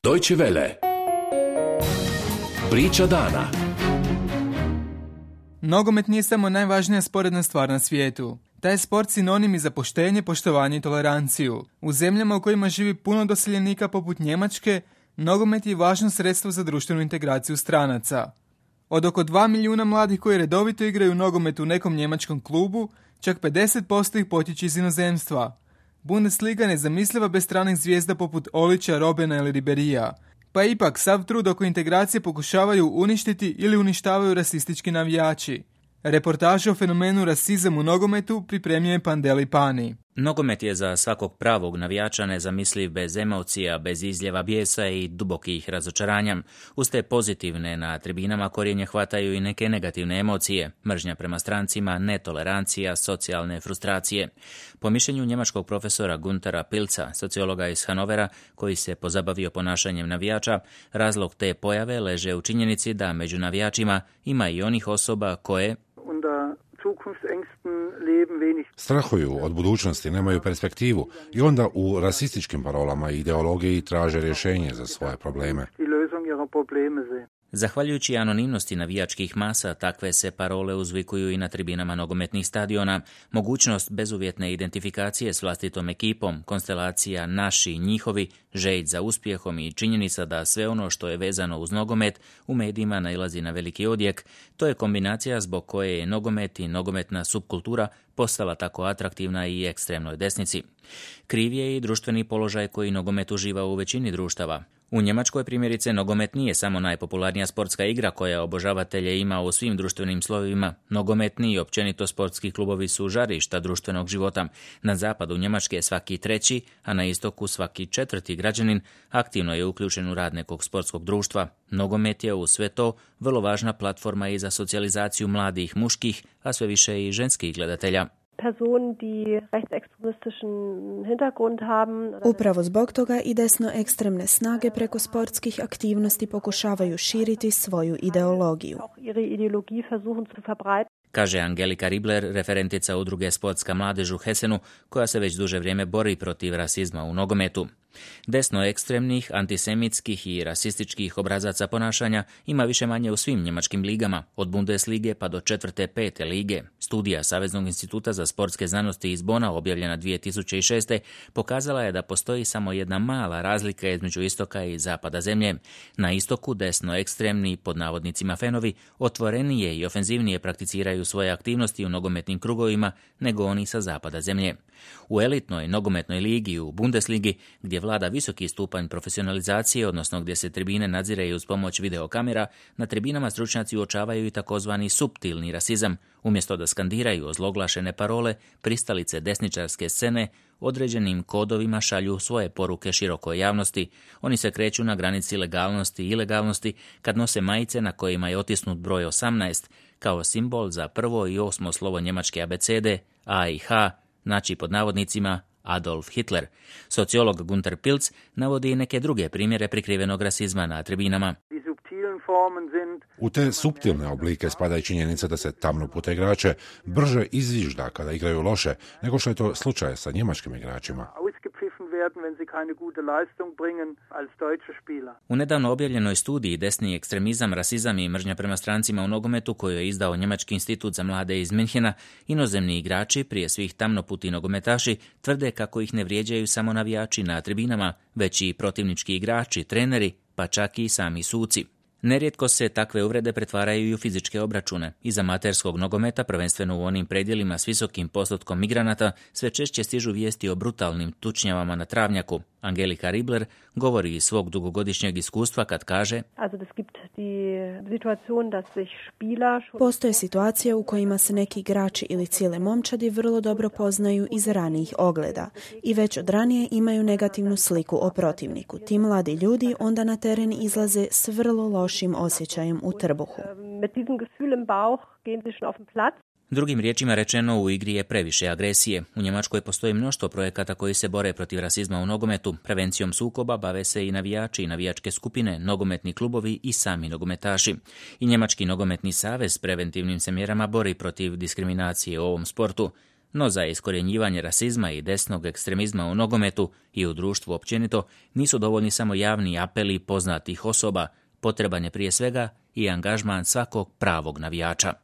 Deutsche Welle. Priča dana. Nogomet nije samo najvažnija sporedna stvar na svijetu. Taj je sport sinonim i za poštenje, poštovanje i toleranciju. U zemljama u kojima živi puno doseljenika poput Njemačke, nogomet je važno sredstvo za društvenu integraciju stranaca. Od oko 2 milijuna mladih koji redovito igraju nogomet u nekom njemačkom klubu, čak 50% ih potječe iz inozemstva. Bundesliga nezamisliva bez stranih zvijezda poput Olića, Robena ili Riberija. Pa ipak, sav trud oko integracije pokušavaju uništiti ili uništavaju rasistički navijači. Reportažu o fenomenu rasizam u nogometu pripremio je Pandeli Pani. Nogomet je za svakog pravog navijača nezamisliv bez emocija, bez izljeva bijesa i dubokih razočaranja. Uz te pozitivne na tribinama korijenje hvataju i neke negativne emocije, mržnja prema strancima, netolerancija, socijalne frustracije. Po mišljenju njemačkog profesora Güntera Pilza, sociologa iz Hanovera, koji se pozabavio ponašanjem navijača, razlog te pojave leže u činjenici da među navijačima ima i onih osoba koje strahuju od budućnosti, nemaju perspektivu i onda u rasističkim parolama i ideologiji traže rješenje za svoje probleme. Zahvaljujući anonimnosti navijačkih masa, takve se parole uzvikuju i na tribinama nogometnih stadiona. Mogućnost bezuvjetne identifikacije s vlastitom ekipom, konstelacija naši, njihovi, želj za uspjehom i činjenica da sve ono što je vezano uz nogomet u medijima nailazi na veliki odjek, to je kombinacija zbog koje je nogomet i nogometna subkultura postala tako atraktivna i ekstremnoj desnici. Kriv je i društveni položaj koji nogomet uživa u većini društava. U Njemačkoj primjerice nogomet nije samo najpopularnija sportska igra koja obožavatelje ima u svim društvenim slojevima. Nogometni i općenito sportski klubovi su žarišta društvenog života. Na zapadu Njemačke svaki treći, a na istoku svaki četvrti građanin aktivno je uključen u rad nekog sportskog društva. Nogomet je uz sve to vrlo važna platforma i za socijalizaciju mladih muških, a sve više i ženskih gledatelja. Upravo zbog toga i desno ekstremne snage preko sportskih aktivnosti pokušavaju širiti svoju ideologiju. Kaže Angelika Ribler, referentica udruge Sportska mladež u Hessenu, koja se već duže vrijeme bori protiv rasizma u nogometu. Desno ekstremnih, antisemitskih i rasističkih obrazaca ponašanja ima više manje u svim njemačkim ligama, od Bundeslige pa do 4. 5. lige. Studija Saveznog instituta za sportske znanosti iz Bona, objavljena 2006. pokazala je da postoji samo jedna mala razlika između istoka i zapada zemlje. Na istoku desno ekstremni, pod navodnicima fenovi, otvorenije i ofenzivnije prakticiraju svoje aktivnosti u nogometnim krugovima nego oni sa zapada zemlje. U elitnoj nogometnoj ligi, u Bundesligi, gdje vlada visoki stupanj profesionalizacije, odnosno gdje se tribine nadzireju uz pomoć videokamera, na tribinama stručnjaci uočavaju i takozvani suptilni rasizam. Umjesto da skandiraju ozloglašene parole, pristalice desničarske scene određenim kodovima šalju svoje poruke širokoj javnosti. Oni se kreću na granici legalnosti i ilegalnosti kad nose majice na kojima je otisnut broj 18, kao simbol za prvo i 8. slovo njemačke abecede, A i H, znači pod navodnicima Adolf Hitler. Sociolog Günther Pilz navodi i neke druge primjere prikrivenog rasizma na tribinama. U te suptilne oblike spada i činjenica da se tamnopute igrače brže izvižda kada igraju loše, nego što je to slučaj sa njemačkim igračima. U nedavno objavljenoj studiji Desni ekstremizam, rasizam i mržnja prema strancima u nogometu, koju je izdao Njemački institut za mlade iz Minhena, inozemni igrači, prije svih tamnoputi nogometaši, tvrde kako ih ne vrijeđaju samo navijači na tribinama, već i protivnički igrači, treneri, pa čak i sami suci. Nerijetko se takve uvrede pretvaraju i u fizičke obračune. Iz amaterskog nogometa, prvenstveno u onim predjelima s visokim postotkom migranata, sve češće stižu vijesti o brutalnim tučnjavama na travnjaku. Angelika Ribler govori iz svog dugogodišnjeg iskustva kad kaže: Postoje situacije u kojima se neki igrači ili cijele momčadi vrlo dobro poznaju iz ranijih ogleda i već od ranije imaju negativnu sliku o protivniku. Ti mladi ljudi onda na teren izlaze s vrlo lošim osjećajem u trbuhu. Drugim riječima rečeno, u igri je previše agresije. U Njemačkoj postoji mnoštvo projekata koji se bore protiv rasizma u nogometu. Prevencijom sukoba bave se i navijači i navijačke skupine, nogometni klubovi i sami nogometaši. I Njemački nogometni savez s preventivnim se mjerama bori protiv diskriminacije u ovom sportu. No za iskorjenjivanje rasizma i desnog ekstremizma u nogometu i u društvu općenito nisu dovoljni samo javni apeli poznatih osoba, potreban je prije svega i angažman svakog pravog navijača.